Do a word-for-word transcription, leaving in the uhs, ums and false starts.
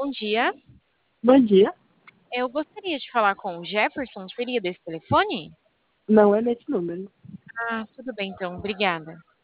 bom dia. Bom dia. Eu gostaria de falar com o Jefferson, seria desse telefone? Não é nesse número. Ah, tudo bem então, obrigada.